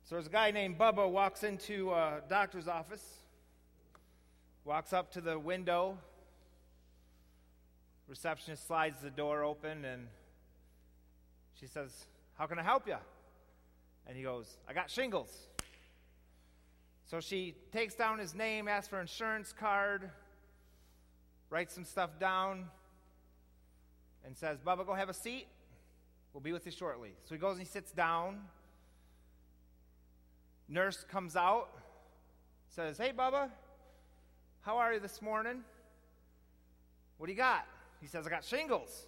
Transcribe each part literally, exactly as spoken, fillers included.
So there's a guy named Bubba walks into a doctor's office, walks up to the window, receptionist slides the door open, and she says, "How can I help you?" And he goes, "I got shingles." So she takes down his name, asks for an insurance card, writes some stuff down, and says, "Bubba, go have a seat. We'll be with you shortly." So he goes and he sits down. Nurse comes out, says, "Hey, Bubba, how are you this morning? What do you got?" He says, "I got shingles."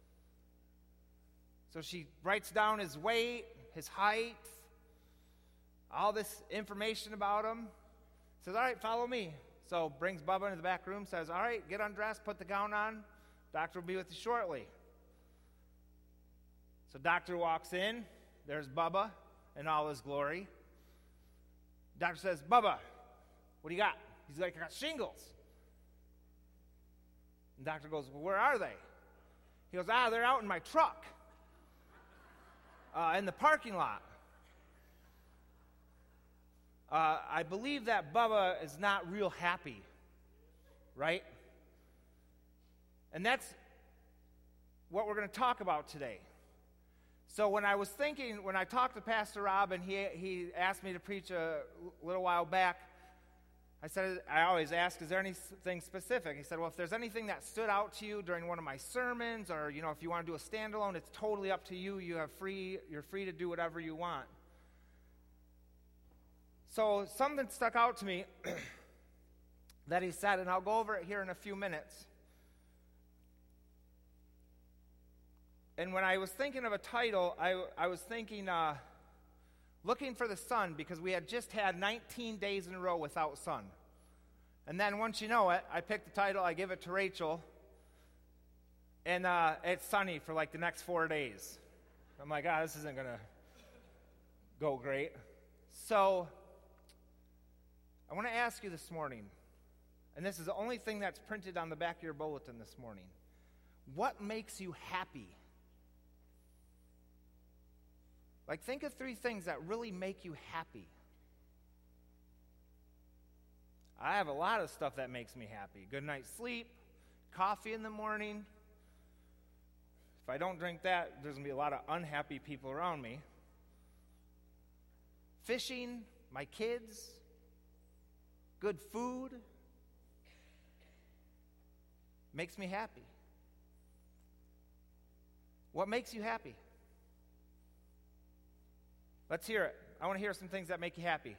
So she writes down his weight, his height, all this information about him. Says, "All right, follow me." So brings Bubba into the back room, says, "All right, get undressed, put the gown on. Doctor will be with you shortly." So doctor walks in. There's Bubba in all his glory. Doctor says, "Bubba, what do you got?" He's like, "I got shingles." And doctor goes, "Well, where are they?" He goes, "Ah, they're out in my truck, uh, in the parking lot." Uh, I believe that Bubba is not real happy, right? And that's what we're going to talk about today. So when I was thinking, when I talked to Pastor Rob and he he asked me to preach a little while back, I said, I always ask, is there anything specific? He said, well, if there's anything that stood out to you during one of my sermons, or, you know, if you want to do a standalone, it's totally up to you. You have free, you're free to do whatever you want. So something stuck out to me that he said, and I'll go over it here in a few minutes. And when I was thinking of a title, I, I was thinking, uh, Looking for the Sun, because we had just had nineteen days in a row without sun. And then once you know it, I pick the title, I give it to Rachel, and uh, it's sunny for like the next four days. I'm like, ah, this isn't going to go great. So I want to ask you this morning, and this is the only thing that's printed on the back of your bulletin this morning. What makes you happy? Like, think of three things that really make you happy. I have a lot of stuff that makes me happy. Good night's sleep, coffee in the morning. If I don't drink that, there's going to be a lot of unhappy people around me. Fishing, my kids, good food. Makes me happy. What makes you happy? Let's hear it. I want to hear some things that make you happy.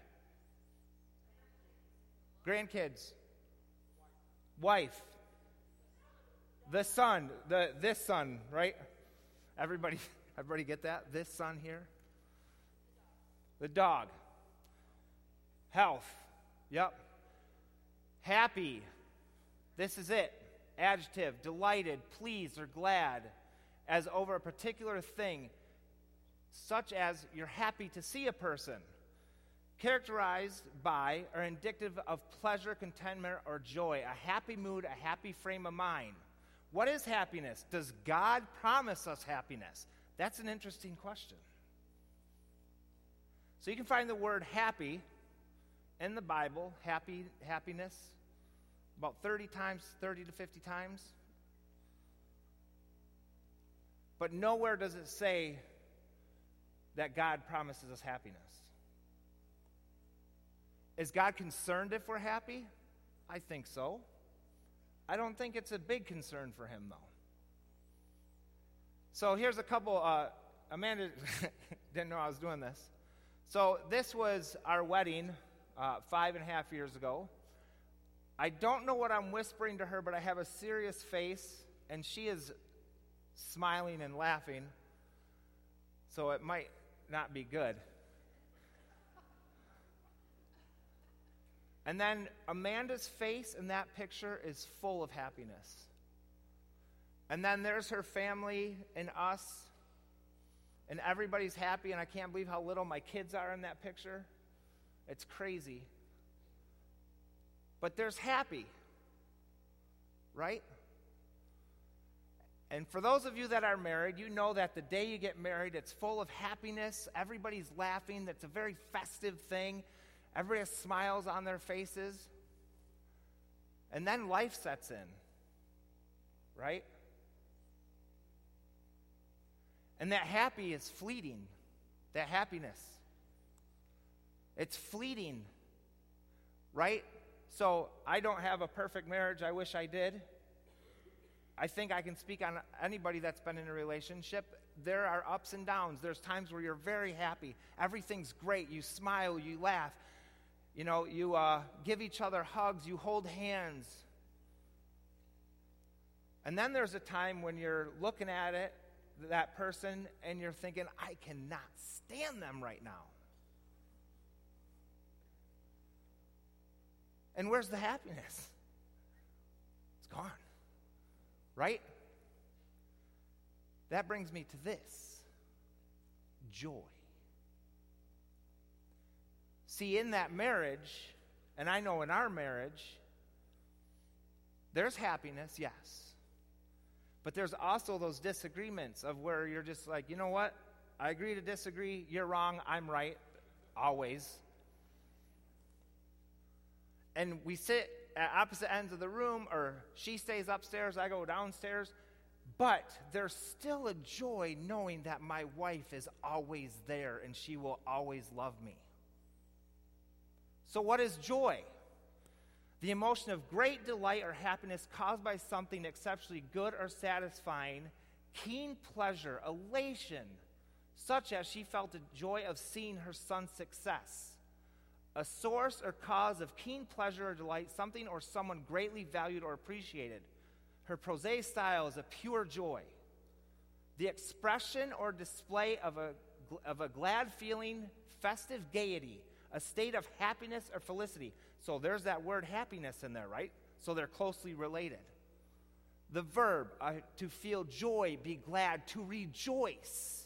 Grandkids. Wife. The sun. The this sun, right? Everybody, everybody get that? This sun here. The dog. Health. Yep. Happy. This is it. Adjective. Delighted, pleased, or glad as over a particular thing, such as you're happy to see a person, characterized by or indicative of pleasure, contentment, or joy, a happy mood, a happy frame of mind. What is happiness? Does God promise us happiness? That's an interesting question. So you can find the word happy in the Bible, happy, happiness, about thirty times, thirty to fifty times. But nowhere does it say that God promises us happiness. Is God concerned if we're happy? I think so. I don't think it's a big concern for him, though. So here's a couple, uh, Amanda didn't know I was doing this. So this was our wedding uh, five and a half years ago. I don't know what I'm whispering to her, but I have a serious face, and she is smiling and laughing, so it might not be good. And then Amanda's face in that picture is full of happiness. And then there's her family and us, and everybody's happy, and I can't believe how little my kids are in that picture. It's crazy. But there's happy, right? And for those of you that are married, you know that the day you get married, it's full of happiness. Everybody's laughing. It's a very festive thing. Everybody has smiles on their faces. And then life sets in, right? And that happy is fleeting, that happiness. It's fleeting, right? So I don't have a perfect marriage. I wish I did. I think I can speak on anybody that's been in a relationship. There are ups and downs. There's times where you're very happy. Everything's great. You smile, you laugh. You know, you uh, give each other hugs. You hold hands. And then there's a time when you're looking at it, that person, and you're thinking, I cannot stand them right now. And where's the happiness? It's gone. Right? That brings me to this. Joy. See, in that marriage, and I know in our marriage, there's happiness, yes. But there's also those disagreements of where you're just like, you know what? I agree to disagree. You're wrong. I'm right. Always. And we sit at opposite ends of the room, or she stays upstairs, I go downstairs. But there's still a joy knowing that my wife is always there and she will always love me. So what is joy? The emotion of great delight or happiness caused by something exceptionally good or satisfying, keen pleasure, elation, such as she felt the joy of seeing her son's success. A source or cause of keen pleasure or delight, something or someone greatly valued or appreciated. Her prose style is a pure joy. The expression or display of a, of a glad feeling, festive gaiety, a state of happiness or felicity. So there's that word happiness in there, right? So they're closely related. The verb, uh, to feel joy, be glad, to rejoice.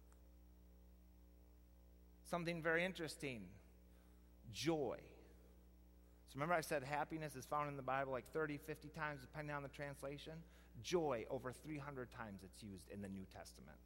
Something very interesting. Joy. So remember I said happiness is found in the Bible like thirty, fifty times, depending on the translation. Joy, over three hundred times it's used in the New Testament.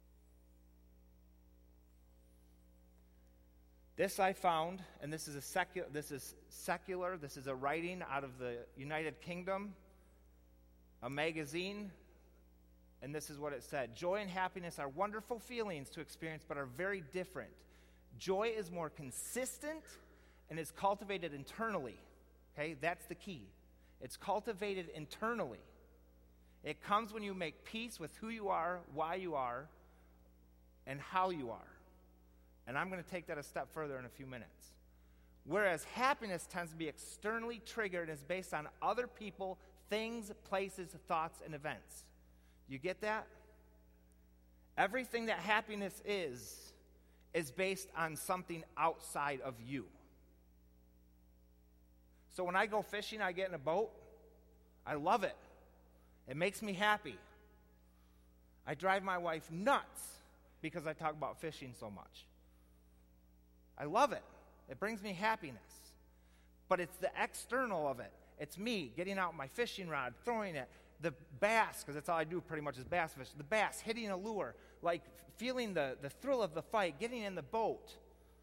This I found, and this is a secular, this is secular, this is a writing out of the United Kingdom, a magazine, and this is what it said. Joy and happiness are wonderful feelings to experience, but are very different. Joy is more consistent and is cultivated internally. Okay, that's the key. It's cultivated internally. It comes when you make peace with who you are, why you are, and how you are. And I'm going to take that a step further in a few minutes. Whereas happiness tends to be externally triggered and is based on other people, things, places, thoughts, and events. You get that? Everything that happiness is, is based on something outside of you. So when I go fishing, I get in a boat. I love it. It makes me happy. I drive my wife nuts because I talk about fishing so much. I love it. It brings me happiness. But it's the external of it. It's me getting out my fishing rod, throwing it. The bass, because that's all I do pretty much is bass fish. The bass, hitting a lure, like feeling the, the thrill of the fight, getting in the boat.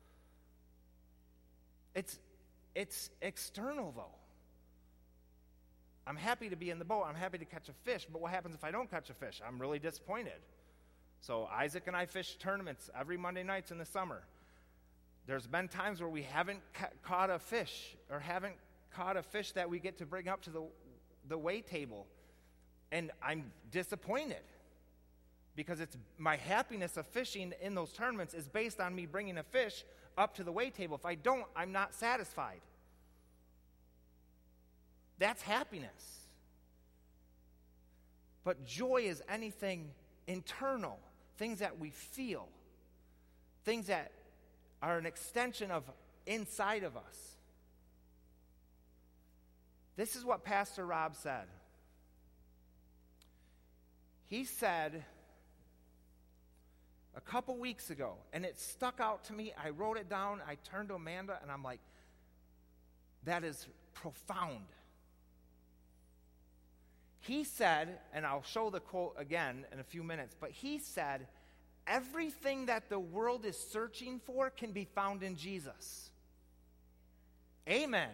It's, it's external, though. I'm happy to be in the boat. I'm happy to catch a fish. But what happens if I don't catch a fish? I'm really disappointed. So Isaac and I fish tournaments every Monday nights in the summer. There's been times where we haven't ca- caught a fish or haven't caught a fish that we get to bring up to the, the weigh table. And I'm disappointed because it's my happiness of fishing in those tournaments is based on me bringing a fish up to the weigh table. If I don't, I'm not satisfied. That's happiness. But joy is anything internal, things that we feel, things that are an extension of inside of us. This is what Pastor Rob said. He said a couple weeks ago, and it stuck out to me. I wrote it down. I turned to Amanda, and I'm like, that is profound. He said, and I'll show the quote again in a few minutes, but he said, everything that the world is searching for can be found in Jesus. Amen.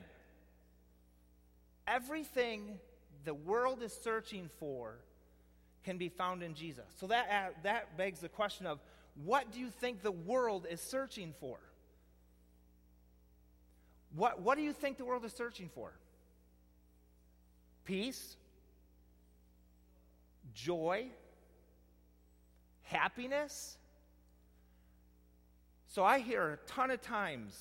Everything the world is searching for can be found in Jesus. So that, uh, that begs the question of, what do you think the world is searching for? What, what do you think the world is searching for? Peace? Joy? Happiness? So I hear a ton of times,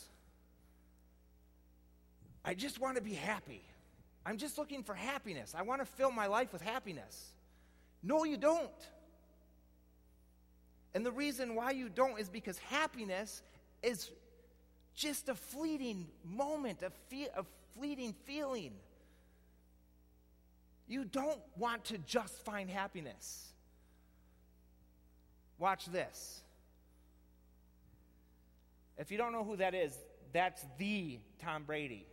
I just want to be happy. I'm just looking for happiness. I want to fill my life with happiness. No, you don't. And the reason why you don't is because happiness is just a fleeting moment, a, fe- a fleeting feeling. You don't want to just find happiness. Watch this. If you don't know who that is, that's the Tom Brady.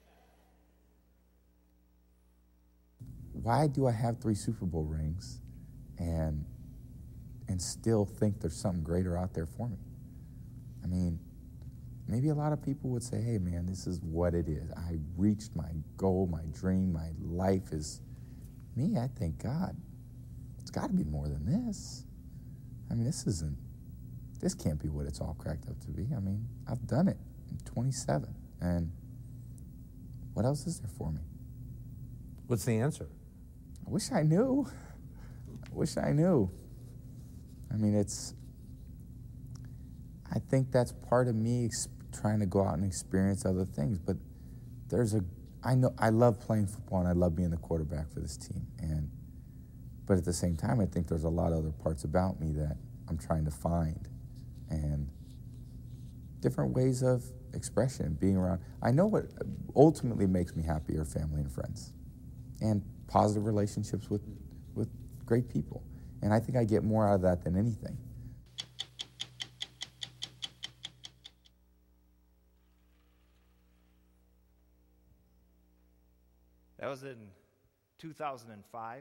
Why do I have three Super Bowl rings and and still think there's something greater out there for me? I mean, maybe a lot of people would say, hey, man, this is what it is. I reached my goal, my dream, my life is... Me, I think, God, it's got to be more than this. I mean, this isn't... This can't be what it's all cracked up to be. I mean, I've done it. I'm twenty-seven. And what else is there for me? What's the answer? I wish I knew. I wish I knew. I mean, it's, I think that's part of me ex- trying to go out and experience other things. But there's a, I know, I love playing football and I love being the quarterback for this team. And, but at the same time, I think there's a lot of other parts about me that I'm trying to find. And different ways of expression, being around. I know what ultimately makes me happy are family and friends. And positive relationships with, with great people. And I think I get more out of that than anything. That was in two thousand five.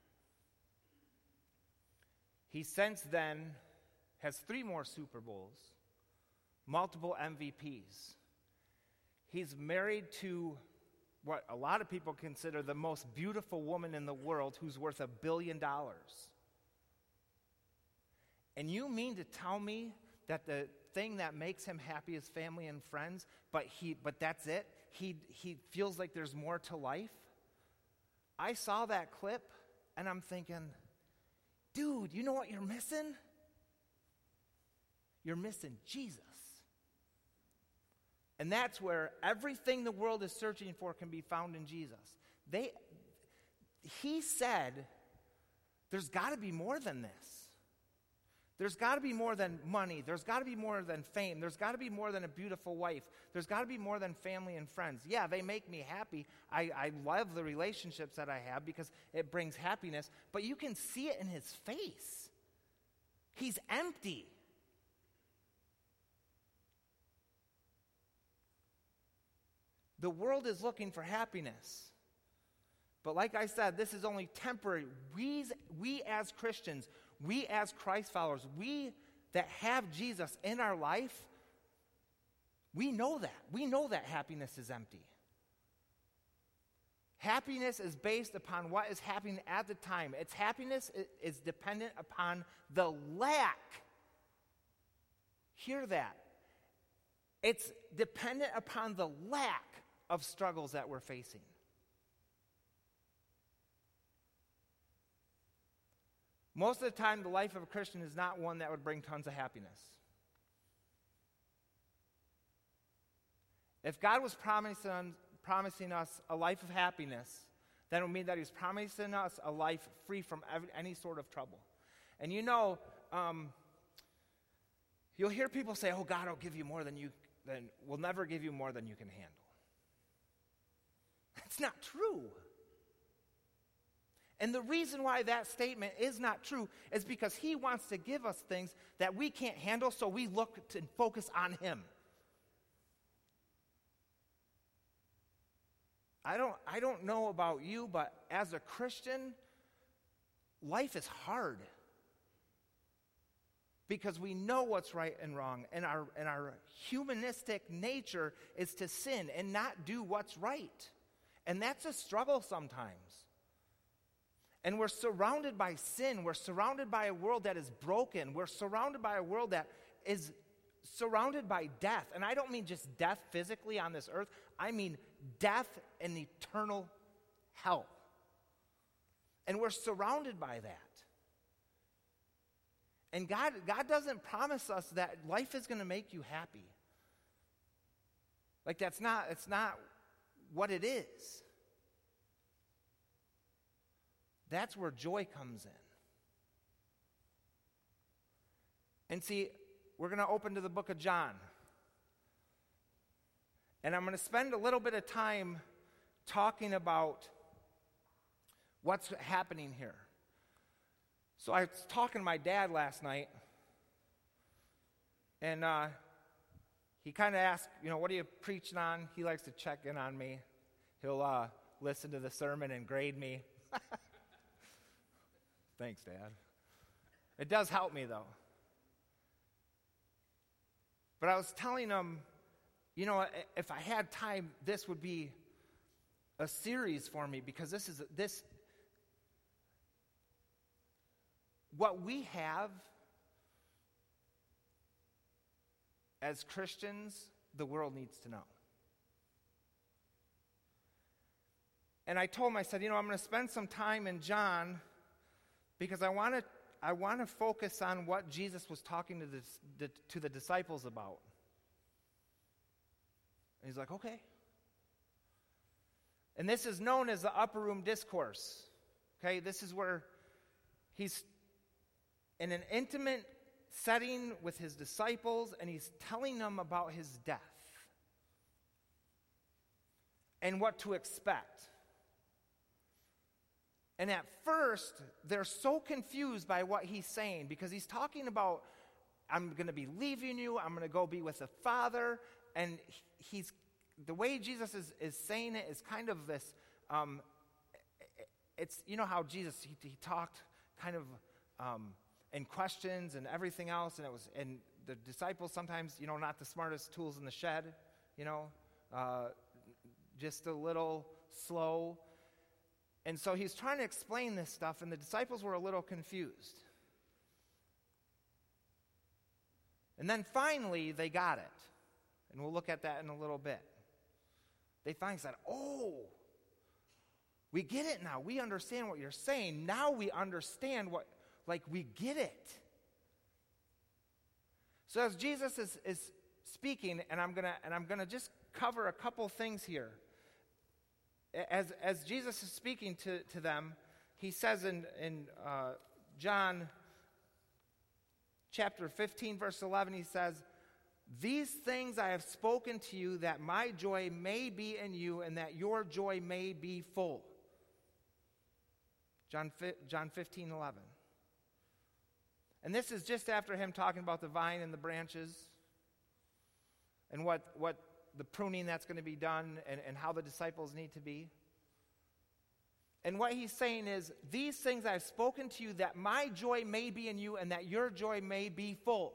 He since then has three more Super Bowls, multiple M V Ps. He's married to what a lot of people consider the most beautiful woman in the world, who's worth a billion dollars. And you mean to tell me that the thing that makes him happy is family and friends, but he but that's it? He he feels like there's more to life? I saw that clip and I'm thinking, dude, you know what you're missing? You're missing Jesus. And that's where everything the world is searching for can be found in Jesus. They, he said, there's got to be more than this. There's got to be more than money. There's got to be more than fame. There's got to be more than a beautiful wife. There's got to be more than family and friends. Yeah, they make me happy. I, I love the relationships that I have because it brings happiness. But you can see it in his face. He's empty. The world is looking for happiness. But like I said, this is only temporary. We, we as Christians, we as Christ followers, we that have Jesus in our life, we know that. We know that happiness is empty. Happiness is based upon what is happening at the time. Its happiness is dependent upon the lack. Hear that. It's dependent upon the lack of struggles that we're facing. Most of the time, the life of a Christian is not one that would bring tons of happiness. If God was promising, promising us a life of happiness, then it would mean that He's promising us a life free from every, any sort of trouble. And you know, um, you'll hear people say, "Oh, God will give you more than you, than will never give you more than you can handle." That's not true. And the reason why that statement is not true is because He wants to give us things that we can't handle, so we look to focus on Him. I I don't, I don't know about you, but as a Christian, life is hard. Because we know what's right and wrong, and our, and our humanistic nature is to sin and not do what's right. And that's a struggle sometimes. And we're surrounded by sin. We're surrounded by a world that is broken. We're surrounded by a world that is surrounded by death. And I don't mean just death physically on this earth. I mean death and eternal hell. And we're surrounded by that. And God, God doesn't promise us that life is going to make you happy. Like that's not, it's not what it is. That's where joy comes in. And see, we're going to open to the book of John. And I'm going to spend a little bit of time talking about what's happening here. So I was talking to my dad last night, and uh, he kind of asked, you know, what are you preaching on? He likes to check in on me. He'll uh, listen to the sermon and grade me. Thanks, Dad. It does help me, though. But I was telling him, you know, if I had time, this would be a series for me, because this is this. What we have as Christians, the world needs to know. And I told him, I said, you know, I'm going to spend some time in John because I want to I want to focus on what Jesus was talking to the, the, to the disciples about. And he's like, okay. And this is known as the upper room discourse. Okay, this is where he's in an intimate setting with his disciples, and he's telling them about his death and what to expect. And at first, they're so confused by what he's saying, because he's talking about, I'm going to be leaving you, I'm going to go be with the Father, and he's, the way Jesus is, is saying it is kind of this, um, it's, you know how Jesus, he, he talked kind of, um, in questions and everything else, and it was, and the disciples sometimes, you know, not the smartest tools in the shed, you know, uh, just a little slow. And so he's trying to explain this stuff, and the disciples were a little confused. And then finally, they got it. And we'll look at that in a little bit. They finally said, oh, we get it now. We understand what you're saying. Now we understand what, like we get it. So as Jesus is, is speaking, and I'm gonna and I'm gonna just cover a couple things here. As as Jesus is speaking to, to them, he says in, in uh, John chapter fifteen, verse eleven, he says, these things I have spoken to you, that my joy may be in you, and that your joy may be full. John, John fifteen, eleven. And this is just after him talking about the vine and the branches, and what, what the pruning that's going to be done, and, and how the disciples need to be. And what he's saying is, these things I've spoken to you, that my joy may be in you, and that your joy may be full.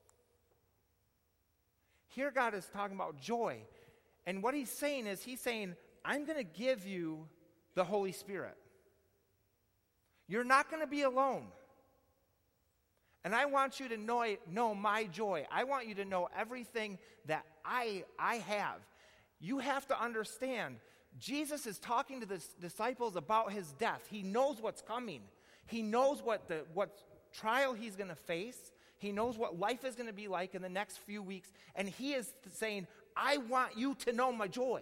Here God is talking about joy. And what he's saying is, he's saying, I'm going to give you the Holy Spirit. You're not going to be alone. And I want you to know, know my joy. I want you to know everything that I, I have. You have to understand, Jesus is talking to the disciples about his death. He knows what's coming. He knows what, the, what trial he's going to face. He knows what life is going to be like in the next few weeks. And he is saying, I want you to know my joy.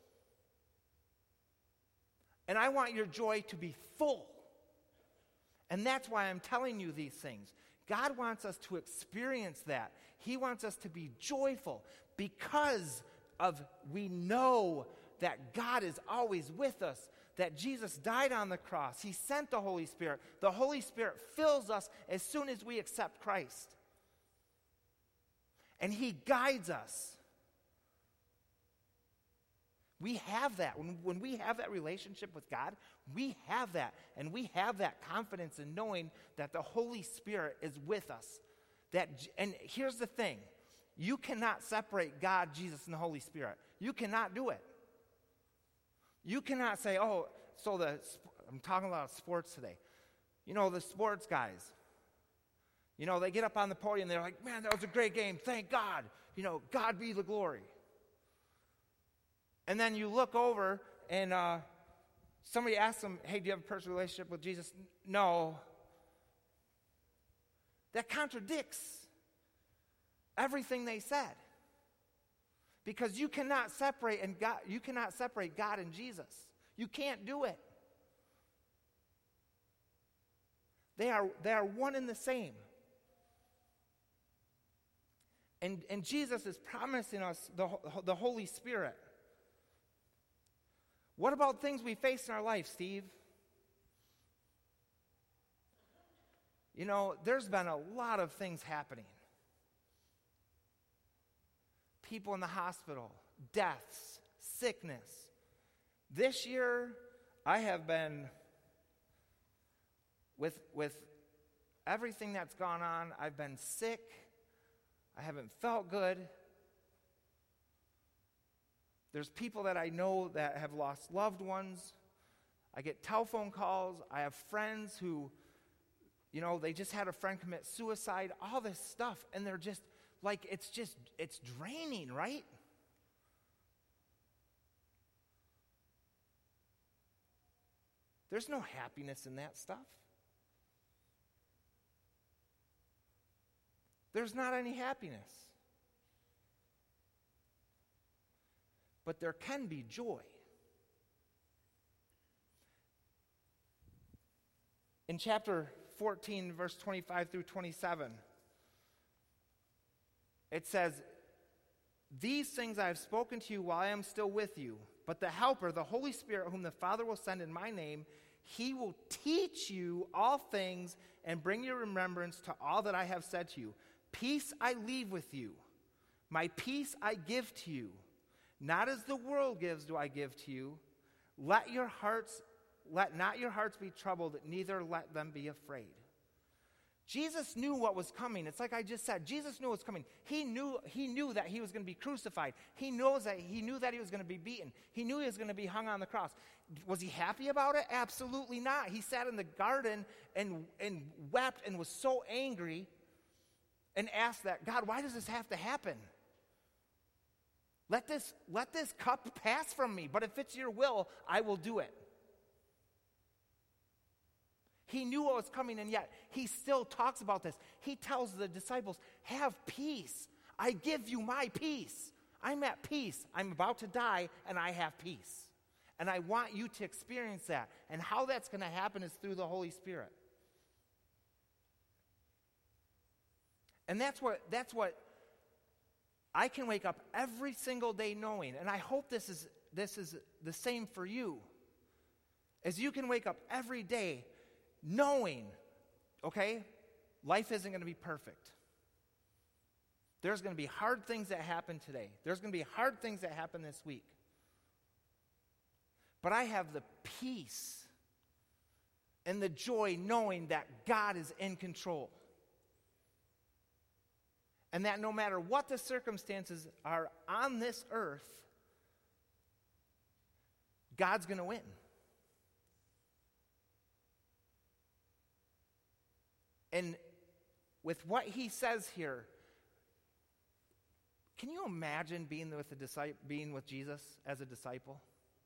And I want your joy to be full. And that's why I'm telling you these things. God wants us to experience that. He wants us to be joyful because of we know that God is always with us, that Jesus died on the cross. He sent the Holy Spirit. The Holy Spirit fills us as soon as we accept Christ. And he guides us. We have that. When, when we have that relationship with God, we have that. And we have that confidence in knowing that the Holy Spirit is with us. That, and here's the thing. You cannot separate God, Jesus, and the Holy Spirit. You cannot do it. You cannot say, oh, so the, I'm talking about sports today. You know, the sports guys, you know, they get up on the podium, they're like, man, that was a great game. Thank God. You know, God be the glory. And then you look over and uh, somebody asks them, hey, do you have a personal relationship with Jesus? No. That contradicts everything they said. Because you cannot separate and God, you cannot separate God and Jesus. You can't do it. They are, they are one and the same. And, and Jesus is promising us the, the Holy Spirit. What about things we face in our life, Steve? You know, there's been a lot of things happening. People in the hospital, deaths, sickness. This year, I have been, with, with everything that's gone on, I've been sick. I haven't felt good. There's people that I know that have lost loved ones. I get telephone calls. I have friends who, you know, they just had a friend commit suicide, all this stuff, and they're just, like, it's just, it's draining, right? There's no happiness in that stuff. There's not any happiness. But there can be joy. In chapter fourteen, verse twenty-five through twenty-seven, it says, these things I have spoken to you while I am still with you, but the Helper, the Holy Spirit, whom the Father will send in my name, he will teach you all things and bring your remembrance to all that I have said to you. Peace I leave with you. My peace I give to you. Not as the world gives do I give to you. Let your hearts, let not your hearts be troubled, neither let them be afraid. Jesus knew what was coming. It's like I just said, Jesus knew what was coming. He knew, he knew that he was going to be crucified. He knows that he knew that he was going to be beaten. He knew he was going to be hung on the cross. Was he happy about it? Absolutely not. He sat in the garden and, and wept and was so angry and asked that, God, why does this have to happen? Let this, let this cup pass from me, but if it's your will, I will do it. He knew what was coming, and yet he still talks about this. He tells the disciples, have peace. I give you my peace. I'm at peace. I'm about to die, and I have peace. And I want you to experience that. And how that's going to happen is through the Holy Spirit. And that's what, that's what I can wake up every single day knowing, and I hope this is, this is the same for you, as you can wake up every day knowing, okay, life isn't going to be perfect. There's going to be hard things that happen today. There's going to be hard things that happen this week. But I have the peace and the joy knowing that God is in control. And that no matter what the circumstances are on this earth, God's going to win. And with what he says here, can you imagine being with, the disciple, being with Jesus as a disciple?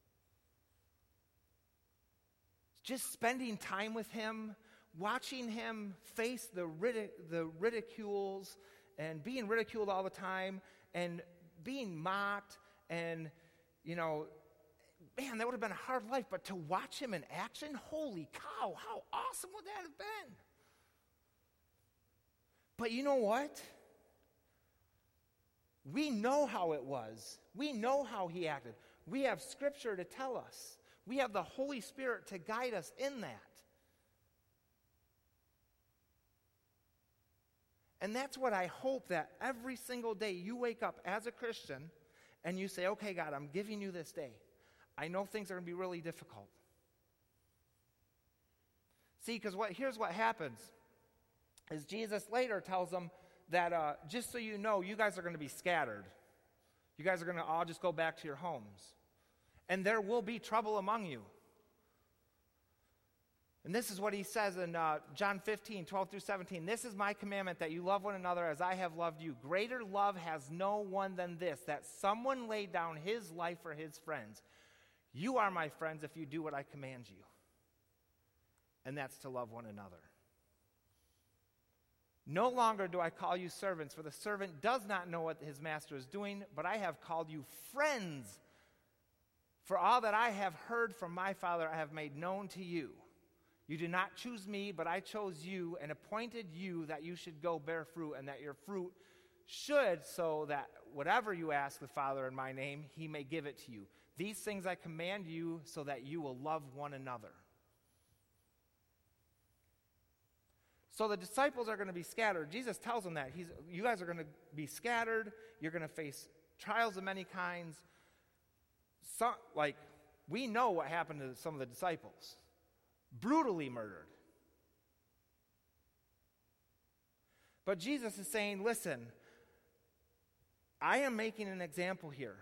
Just spending time with him, watching him face the, ridic- the ridicules, and being ridiculed all the time, and being mocked, and, you know, man, that would have been a hard life, but to watch him in action, holy cow, how awesome would that have been? But you know what? We know how it was. We know how he acted. We have Scripture to tell us. We have the Holy Spirit to guide us in that. And that's what I hope that every single day you wake up as a Christian and you say, okay, God, I'm giving you this day. I know things are going to be really difficult. See, because what here's what happens is Jesus later tells them that uh, just so you know, you guys are going to be scattered. You guys are going to all just go back to your homes. And there will be trouble among you. And this is what he says in uh, John fifteen, twelve through seventeen. This is my commandment, that you love one another as I have loved you. Greater love has no one than this, that someone laid down his life for his friends. You are my friends if you do what I command you. And that's to love one another. No longer do I call you servants, for the servant does not know what his master is doing, but I have called you friends. For all that I have heard from my Father I have made known to you. You did not choose me, but I chose you and appointed you that you should go bear fruit, and that your fruit should, so that whatever you ask the Father in my name, he may give it to you. These things I command you, so that you will love one another. So the disciples are going to be scattered. Jesus tells them that. He's, you guys are going to be scattered. You're going to face trials of many kinds. Some, like, we know what happened to some of the disciples. Brutally murdered. But Jesus is saying, listen, I am making an example here.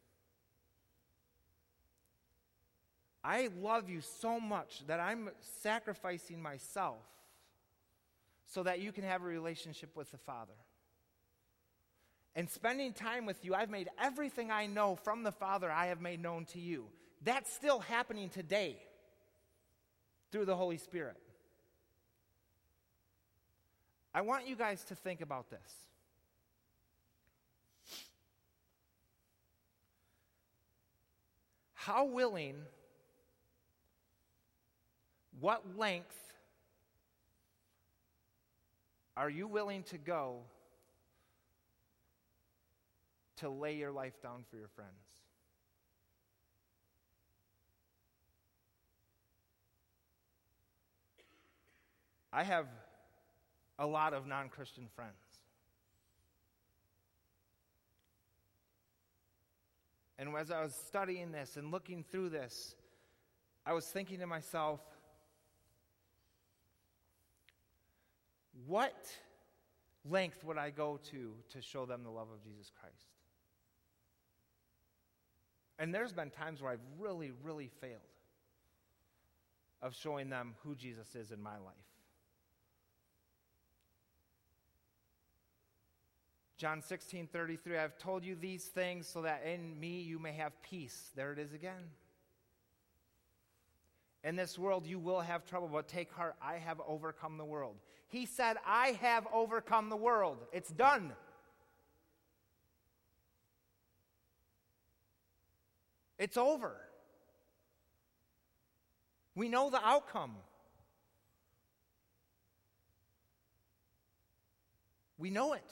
I love you so much that I'm sacrificing myself so that you can have a relationship with the Father. And spending time with you, I've made everything I know from the Father I have made known to you. That's still happening today through the Holy Spirit. I want you guys to think about this. How willing, what length are you willing to go to lay your life down for your friends? I have a lot of non-Christian friends. And as I was studying this and looking through this, I was thinking to myself, what length would I go to to show them the love of Jesus Christ? And there's been times where I've really, really failed of showing them who Jesus is in my life. John sixteen thirty-three, I have told you these things so that in me you may have peace. There it is again. In this world you will have trouble, but take heart, I have overcome the world. He said, I have overcome the world. It's done. It's over. We know the outcome. We know it.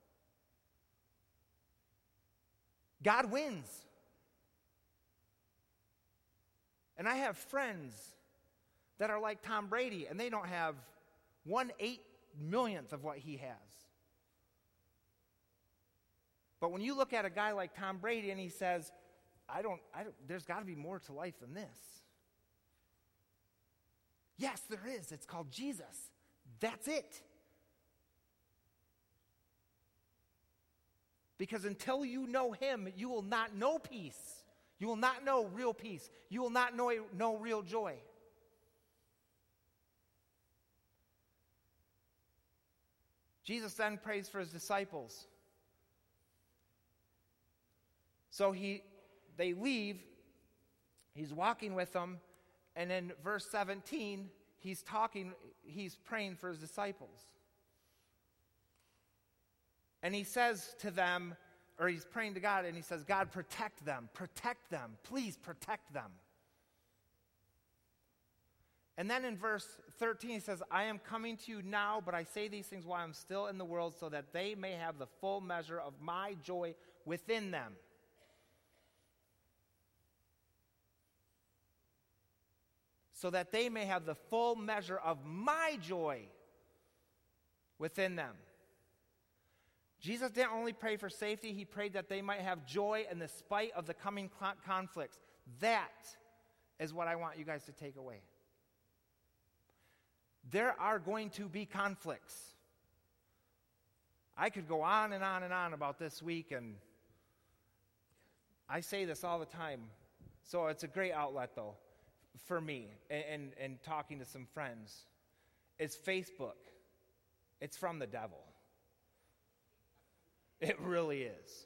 God wins. And I have friends that are like Tom Brady, and they don't have one eight millionth of what he has. But when you look at a guy like Tom Brady and he says, I don't, I don't there's got to be more to life than this. Yes, there is. It's called Jesus. That's it. Because until you know him, you will not know peace. You will not know real peace. You will not know, know real joy. Jesus then prays for his disciples. So he, they leave. He's walking with them. And in verse seventeen, he's talking, he's praying for his disciples. And he says to them, or he's praying to God, and he says, God, protect them, protect them, please protect them. And then in verse thirteen, he says, I am coming to you now, but I say these things while I'm still in the world, so that they may have the full measure of my joy within them. So that they may have the full measure of my joy within them. Jesus didn't only pray for safety, he prayed that they might have joy in the spite of the coming conflicts. That is what I want you guys to take away. There are going to be conflicts. I could go on and on and on about this week, and I say this all the time, so it's a great outlet, though, for me, and, and, and talking to some friends. It's Facebook. It's from the devil. It really is.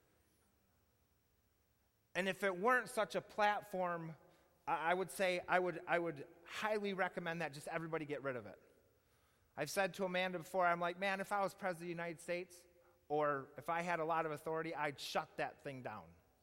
And if it weren't such a platform, I I would say I would I would highly recommend that just everybody get rid of it. I've said to Amanda before, I'm like, man, if I was president of the United States, or if I had a lot of authority, I'd shut that thing down.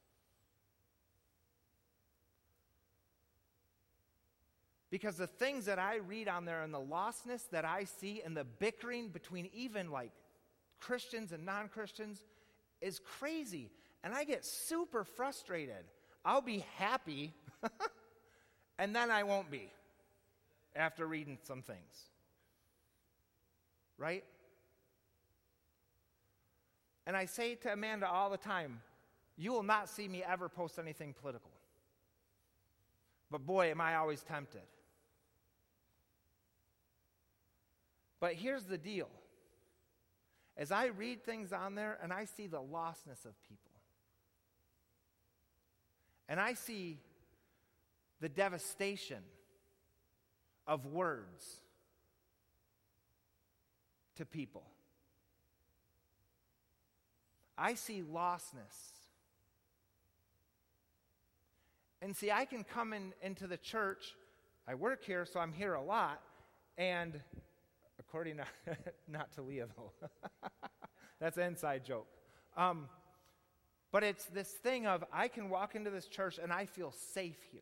Because the things that I read on there and the lostness that I see and the bickering between even like Christians and non-Christians is crazy. And I get super frustrated. I'll be happy, and then I won't be after reading some things. Right? And I say to Amanda all the time, you will not see me ever post anything political. But boy, am I always tempted. But here's the deal. As I read things on there and I see the lostness of people, and I see the devastation of words to people, I see lostness. And see, I can come in, into the church. I work here, so I'm here a lot. And according to, not to Leah, though. That's an inside joke. Um, but it's this thing of I can walk into this church and I feel safe here.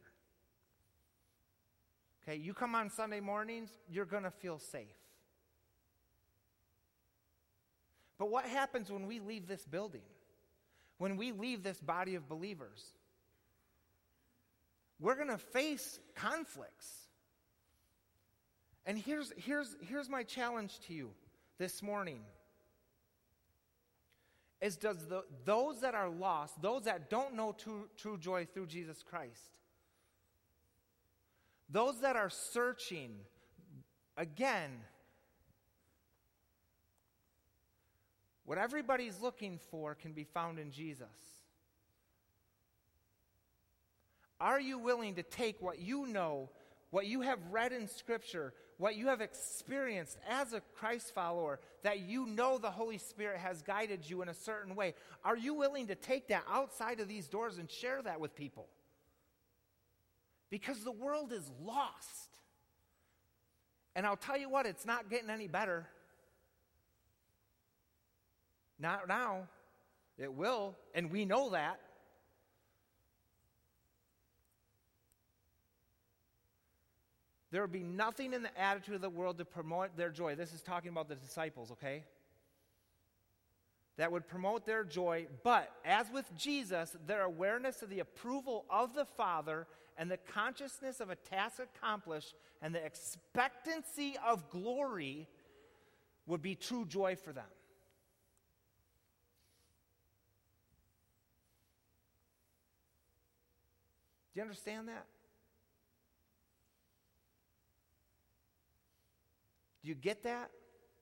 Okay, you come on Sunday mornings, you're going to feel safe. But what happens when we leave this building? When we leave this body of believers? We're going to face conflicts. And here's, here's, here's my challenge to you this morning. Is does the, those that are lost, those that don't know true, true joy through Jesus Christ, those that are searching, again, what everybody's looking for can be found in Jesus. Are you willing to take what you know, what you have read in Scripture, what you have experienced as a Christ follower, that you know the Holy Spirit has guided you in a certain way? Are you willing to take that outside of these doors and share that with people? Because the world is lost. And I'll tell you what, it's not getting any better. Not now. It will, and we know that. There will be nothing in the attitude of the world to promote their joy. This is talking about the disciples, okay? That would promote their joy, but as with Jesus, their awareness of the approval of the Father and the consciousness of a task accomplished and the expectancy of glory would be true joy for them. Do you understand that? Do you get that?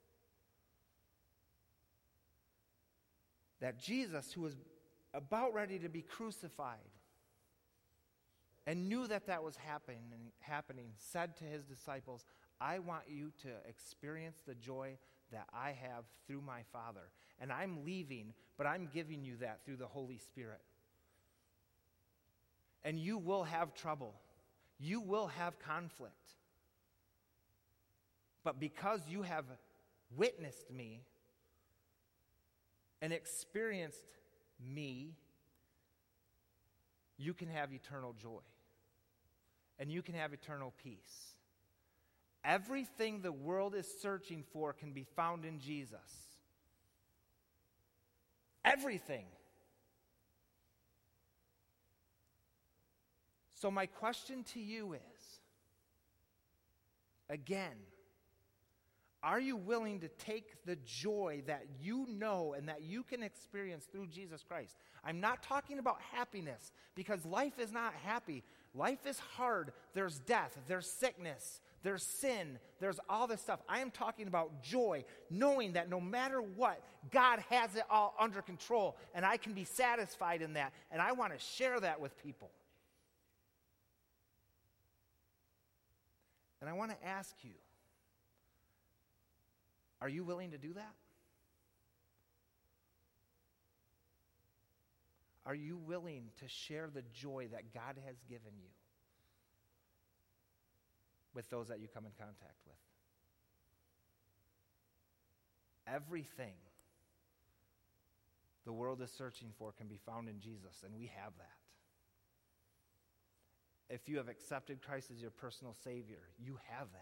That Jesus, who was about ready to be crucified and knew that that was happening, happening, said to his disciples, I want you to experience the joy that I have through my Father. And I'm leaving, but I'm giving you that through the Holy Spirit. And you will have trouble. You will have conflict. But because you have witnessed me and experienced me, you can have eternal joy. And you can have eternal peace. Everything the world is searching for can be found in Jesus. Everything. So my question to you is, again, Are you willing to take the joy that you know and that you can experience through Jesus Christ? I'm not talking about happiness, because life is not happy. Life is hard. There's death, there's sickness, there's sin, there's all this stuff. I am talking about joy, knowing that no matter what, God has it all under control, and I can be satisfied in that, and I want to share that with people. And I want to ask you, are you willing to do that? Are you willing to share the joy that God has given you with those that you come in contact with? Everything the world is searching for can be found in Jesus, and we have that. If you have accepted Christ as your personal Savior, you have that.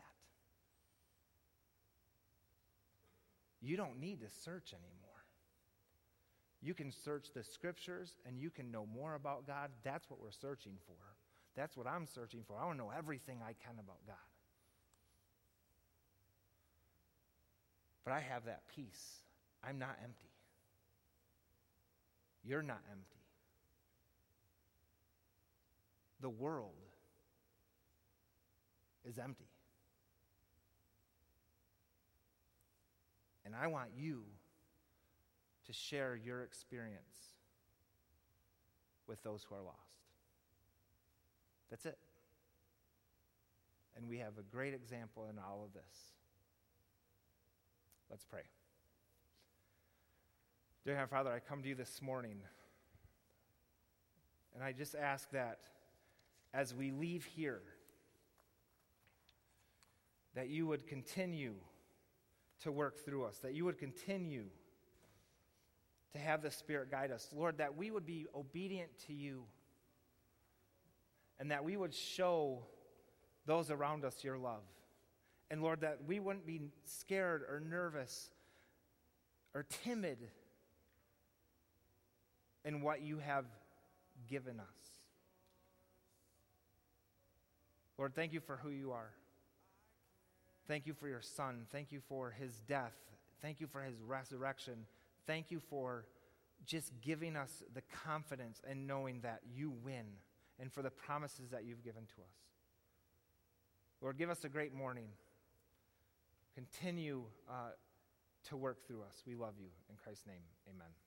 You don't need to search anymore. You can search the Scriptures and you can know more about God. That's what we're searching for. That's what I'm searching for. I want to know everything I can about God. But I have that peace. I'm not empty. You're not empty. The world is empty. And I want you to share your experience with those who are lost. That's it. And we have a great example in all of this. Let's pray. Dear Heavenly Father, I come to you this morning, and I just ask that as we leave here, that you would continue to work through us, that you would continue to have the Spirit guide us. Lord, that we would be obedient to you, and that we would show those around us your love. And Lord, that we wouldn't be scared or nervous or timid in what you have given us. Lord, thank you for who you are. Thank you for your Son. Thank you for his death. Thank you for his resurrection. Thank you for just giving us the confidence and knowing that you win, and for the promises that you've given to us. Lord, give us a great morning. Continue uh, to work through us. We love you. In Christ's name, amen.